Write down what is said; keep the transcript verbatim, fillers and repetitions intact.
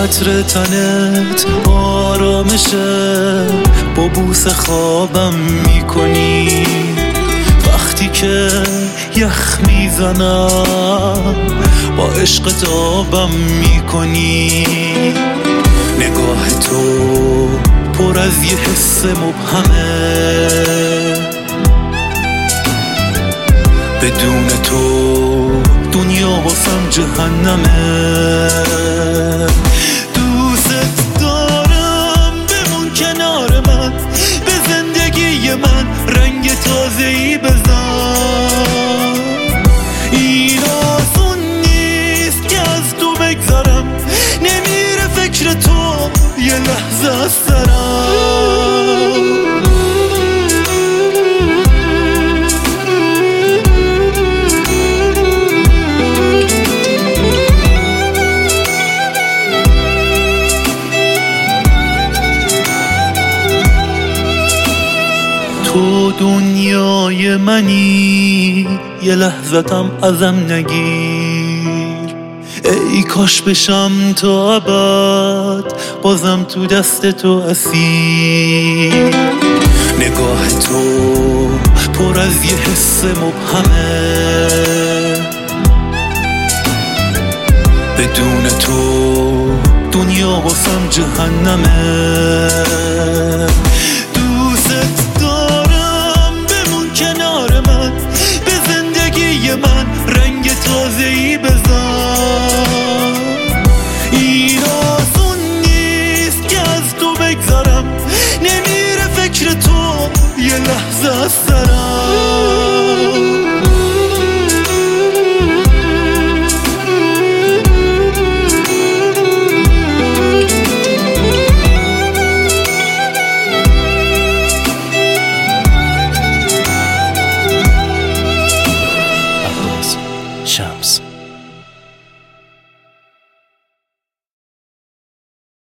عطر تنت آرامشه، با بوس خوابم میکنی. وقتی که یخ میزنم با عشق آبم میکنی. نگاه تو پر از یه حس مبهمه، بدون تو دنیا واسم جهنمه. دوست دارم بمون کنار من، به زندگی من رنگ تازه‌ای بزن. این آسون نیست که از تو بگذرم، نمیره فکر تو یه لحظه از سرم. تو دنیای منی، یه لحظتم ازم نگیر. ای کاش بشم تا ابد بازم تو دست تو اسیر. نگاه تو پر از یه حس مبهمه، بدون تو دنیا واسم جهنمه. من رنگ تازه‌ای بزن. این آسون نیست که از تو بگذرم، نمیره فکر تو یه لحظه از سرم.